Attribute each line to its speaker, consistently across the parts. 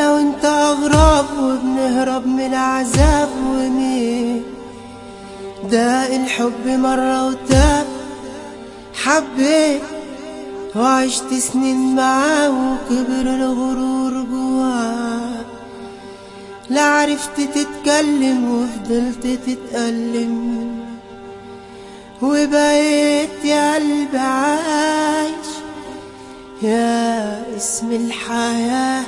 Speaker 1: انا وانت اغراب وبنهرب من العذاب، ومين ده الحب مرة وتاب. حبيت وعشت سنين معاه وكبر الغرور جواه، لا عرفت تتكلم وفضلت تتألم، وبقيت يا قلبي عايش يا اسم الحياة،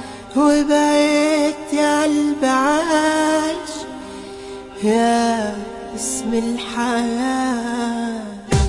Speaker 1: وبقيت يا قلبي عايش يا اسم الحياة.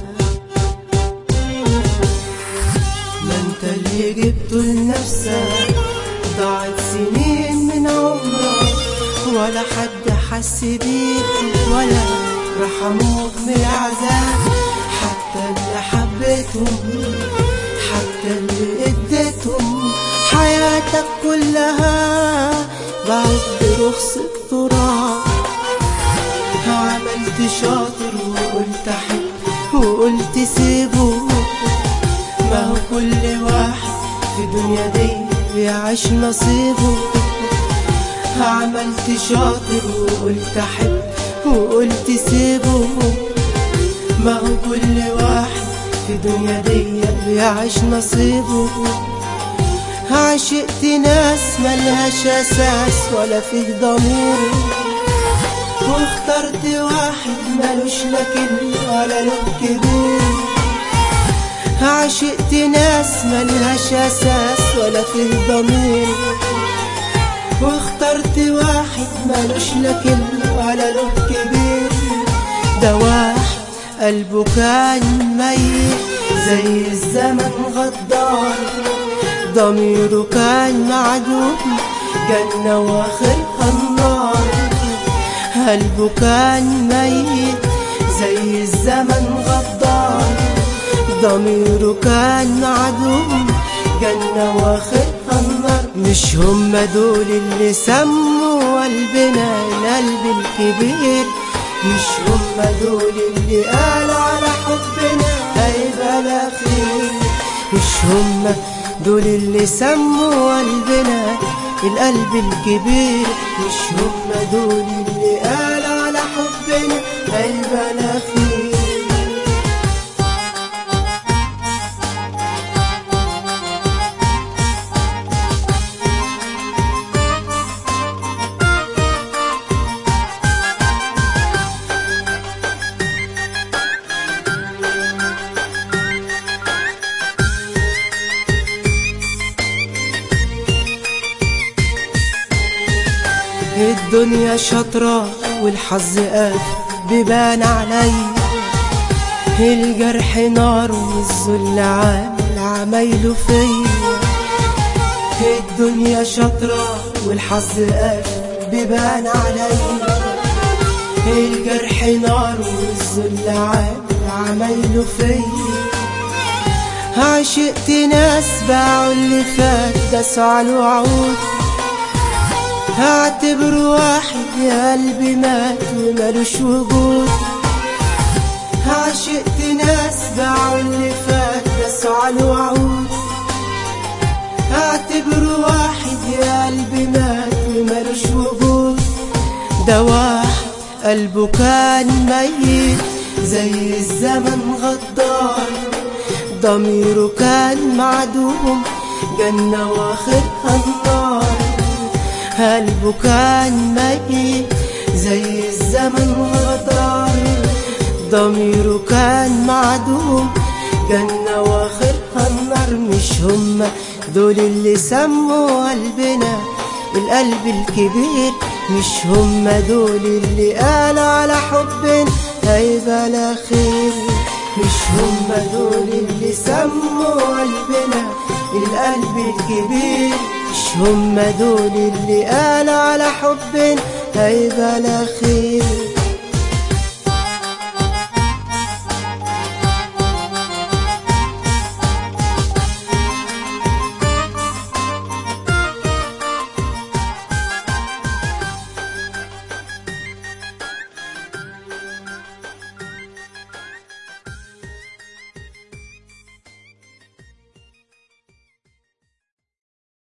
Speaker 1: ما انت اللي جبته لنفسك، ضاعت سنين من عمرك ولا حد حس بيك ولا رحموك من العذاب. حتى اللي حبيتهم حتى اللي اديتهم حياتك كلها ضاعت برخص التراب. عملت شاطر وقلت احب وقلت سيبه، ما هو كل واحد في الدنيا دي بيعيش نصيبه. عملت شاطر وقلت احب وقلت سيبه، ما هو كل واحد في الدنيا دي بيعيش نصيبه. عشقت ناس ملهاش اساس ولا فيه ضمير، واخترت واحد ملوش لا كلمة ولا له كبير. عشقت ناس ملهاش اساس ولا فيه ضمير، واخترت واحد ملوش لا كلمة ولا له كبير. ده واحد قلبه كان ميت زي الزمن غدار، ضميره كان معدوم جنة واخرها النار. قلبه كان ميت زي الزمن غدار، ضميره كان معدوم جنة واخرها النار. مش هم دول اللي سموا قلبنا القلب الكبير، مش هم دول اللي قالوا على حبنا هيبقى لا خير. مش هم دول اللي سموا قلبنا القلب الكبير، مش هم دول اللي قالوا على حبنا هيبقى لا خير. الدنيا شطرة والحظ قاد بيبان علي، الجرح نار والذل عامل عمايله فيا. الدنيا شطرة والحظ قاد بيبان علي، الجرح نار والذل عامل عمايله فيا. عشقت ناس باعوا اللي فات داسوا على الوعود، هعتبر واحد يا قلبي مات ومالوش وجود. عشقت ناس باعوا اللي فات داسوا على الوعود، هعتبر واحد يا قلبي مات ومالوش وجود. ده واحد قلبه كان ميت زي الزمن غدار، ضميره كان معدوم جنة واخرها النار. قلبه كان ميت زي الزمن غدار، ضميره كان معدوم جنة واخرها النار. مش هم دول اللي سموا قلبنا القلب الكبير، مش هم دول اللي قالوا على حبنا هيبقى لا خير. مش هم دول اللي سموا قلبنا القلب الكبير، مش هم دول اللي قالوا على حبنا هيبقى لا خير.